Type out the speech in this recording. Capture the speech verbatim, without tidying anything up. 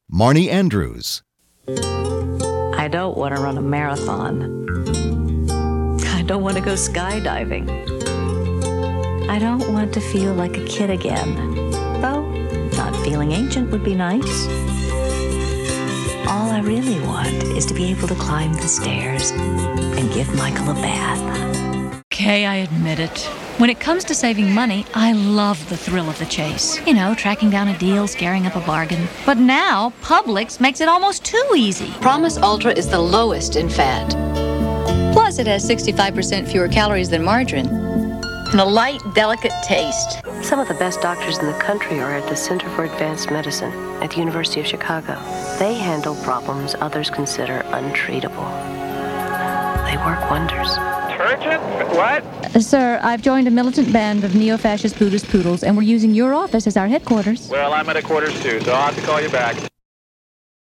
Marnie Andrews. I don't want to run a marathon. I don't want to go skydiving. I don't want to feel like a kid again. Though, not feeling ancient would be nice. All I really want is to be able to climb the stairs and give Michael a bath. Okay, I admit it. When it comes to saving money, I love the thrill of the chase. You know, tracking down a deal, scaring up a bargain. But now, Publix makes it almost too easy. Promise Ultra is the lowest in fat. Plus, it has sixty-five percent fewer calories than margarine. And a light, delicate taste. Some of the best doctors in the country are at the Center for Advanced Medicine at the University of Chicago. They handle problems others consider untreatable. They work wonders. Urgent? What? Uh, sir, I've joined a militant band of neo-fascist Buddhist poodles, and we're using your office as our headquarters. Well, I'm at a quarters too, so I'll have to call you back.